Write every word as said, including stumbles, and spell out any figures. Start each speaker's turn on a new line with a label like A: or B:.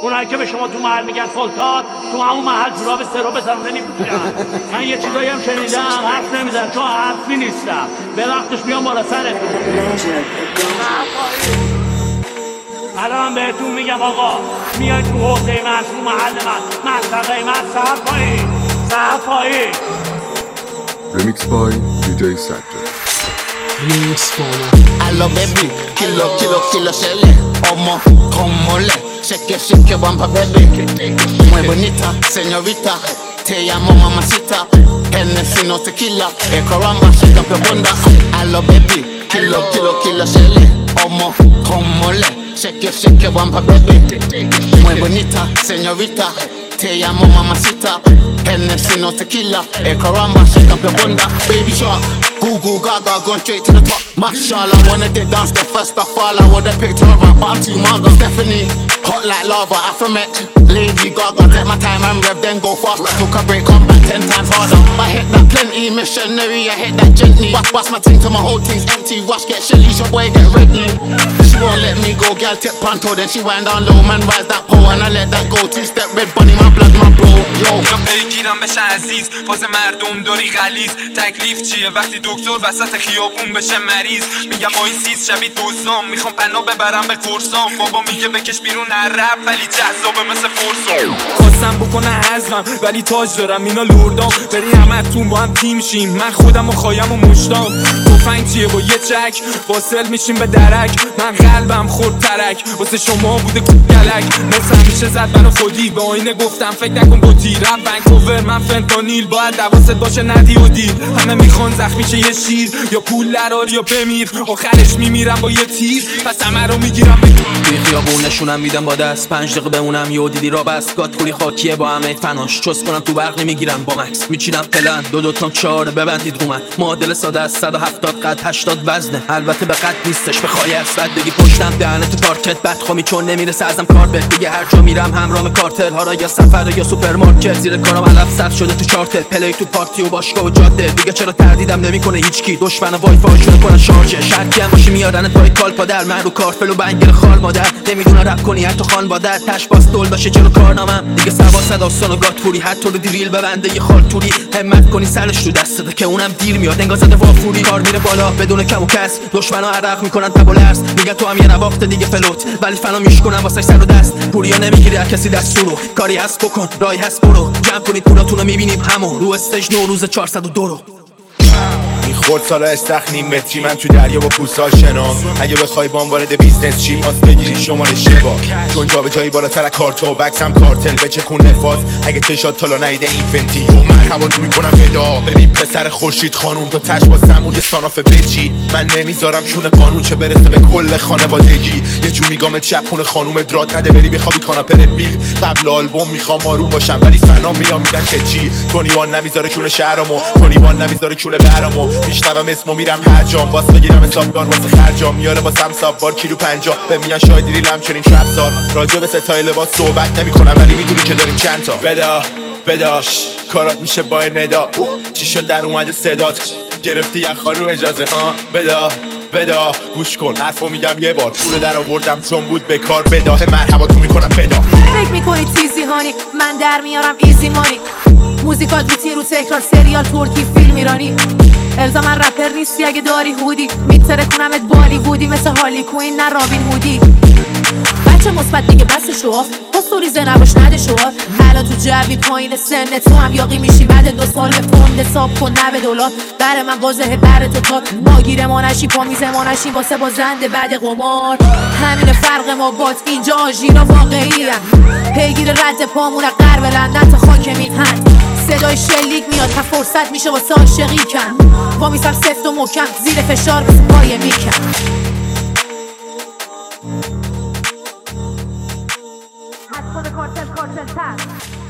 A: اونایی که به شما تو محل میگن سلطان تو همون محل جوراب سرو بزنن نمیپوشن. من یه چیزایی هم شنیدم حرف نمیزنم چون حرفی نیستم، به وقتش میام بالا سرتون. الان بهتون میگم آقا میای تو حوزه من تو محل من منطقه من سر پایین سر پایین.
B: Remix by دی جی Sector.
C: Allo baby, kilo, kilo, kilo shele. Omo, como le, shake, shake, bumpa baby. Muy bonita, señorita, te llamo mamacita. Hennessy no tequila, e caramba, shake up your bunda. Allo baby, kilo, kilo, kilo shele. Omo, como le, shake, shake, bumpa baby. Muy bonita, señorita, te llamo mamacita. Hennessy no tequila, e caramba, shake up your bunda. Baby shark, goo goo gaga, going straight to the top. Mashallah, wanna get down, step first of all. I want a picture of my body, mother Stephanie, hot like lava, Afromet. Lady Gaga, take my time and rev, then go faster. Took a break, come back ten times harder. I hit that plenty, missionary, I hit that gently. Bust, bust my thing till my whole thing's empty. Wash, get shelly, your boy get ready. She won't let me go, girl tip panto, then she wind down low. Man rise that pole and I let that go. Two-step red bunny, my blood, my bro. Yo.
D: پیگیرم بشه عزیز، فاز مردم داری غلیظ. تکلیف چیه وقتی دکتر وسط خیابون بشه مریض؟ میگم آی سیز شبیه دوستام، میخوام پناه ببرم به فرسام. بابا میگه بکش بیرون نرب ولی جذابه مثل فرسام. خواستم بکنه حزمم ولی تاج دارم اینا لردام. بری همتون با هم تیم شیم، من خودم و خوایم و مشتام. تفنگ چیه با یه چک واصل میشیم به درک. من قلبم خورد ترک واسه شما بوده گلک. مثل همیشه زد منو خودی، به آینه گفتم فکر نکن با تیرم. ونکوور من فنتانیل، باید دواست باشه ندی و دیر. همه میخوان زخمیشه یه شیر، یا پول لرار یا بمیر. آخرش میمیرم با یه تیر، پس همه رو میگیرم به
E: توی خیابون نشونم میدم با دست. پنج دقیقه بمونم یه دیدی را بست. گات پولی خاکیه با همه فناش، چس کنم تو برق نمیگیرم با مکس. میچینم پلن دو دو تام چاره ببندید رو من. معادل ساده از صد و هفتاد قد هشتاد وزنه. البته به قد نیستش به خواهی است بد بگی پشتم دهنه تو پارکت. بدخوامی چون نمیرسه ازم کار بهت دیگه. هر جا میرم همراه کارتل ها را، یا سفر یا سوپرمارکت. زیر کارم علف صد شده تو چارت پلی تو پارتی و باشگاه و جاده. دیگه چرا تردیدم نمیکنه هیچکی، دشمن وای فای شده کنن شارژ. شرطی هم باشی میارن پای کال پادر. من رو کارفل و بنگر خال مادر. نمیدونه رپ کنی حتی خان بادر. تش باس دول باشه جلو کارنامم دیگه. سوا صداستان و گات پوری، حتی رو دیریل ببنده یه خالتوری. همت کنی سرش تو دستته که اونم دیر میاد انگار زده وافوری. کار میره بالا بدون کم و کس، دشمنا عرق میکنن تب و لرز. میگن تو هم یه نواخت دیگه فلوت، ولی فنا میشکنن واسه سر و دست. پوریا نمیگیره از کسی دستورو، کاری هست بکن راهی هست برو. جمع کنید پولاتونو میبینیم همو رو استیج نوروز چهارصد و دو رو.
F: خورد سالا استخ نیم متری من تو دریا با پوسا شنام. اگه بخوای بام وارد بیزنس چی پاس بگیری شماره شبا. چون جا به جایی بالاتر کارت و بکس هم کارتل بچه کن نفاز. اگه چشات تالا نیده این فنتی و مرحبا تو میکنم فدا. ببین پسر خورشید خانوم تو تش با سمون یه ساناف بچی. من نمیذارم چون قانون چه برسه به کل خانوادگی. یه جو میگام چپ خونه خانوم درات نده بری بخوابی کاناپه بیل. قبل آلبوم میخوام آروم باشم ولی فنا میام میگن که چی. تونیوان نمیذاره کونه شهرمو، تونیوان نمیذاره کونه برامو. میشنوم اسمو میرم هر جام، باس بگیرم حسابدار واسه خرجام. میاره با سمساب بار کیلو پنجاه به میان شاید دیرم چنین ترپ سال. راجع به ستای لباس صحبت نمیکنم ولی میدونی که داریم چند تا. بدا بداش کارات میشه با ندا. چی شد در اومده صدات گرفتی یه خانو اجازه ها. بدا بدا گوش کن حرفو میگم یه بار. پول در آوردم چون بود به کار. بدا مرحبا تو میکنم بدا.
G: فکر میکنی تیزی هانی من در میارم ایزی مانی. موزیکات بیتی رو تکرار سریال ترکی فیلم ایرانی. الزام من رپر نیستی اگه داری هودی. میتره کنمت بالیوودی مثل هالی کوین نه رابین هودی. بچه مثبت دیگه بس شواف پاستوریزه نباش نده شواف. حالا تو جوی پایین سن تو هم یاقی میشی بعد دو سال. پوند حساب کن نه به دلار. بر من واضحه بر تو تا ما گیره ما نشی پا میزه ما نشی واسه بازنده بعد قمار. همین فرق ما بات اینجا آژینا واقعی هم. پیگیر رد پامون غرب لندن تا خاک میهن. صدای شلیک میاد تا فرصت میشه واسه عاشقی کن. با میسم سفت و محکم زیر فشار بس پای میکن. حد خود کارتل کارتل تر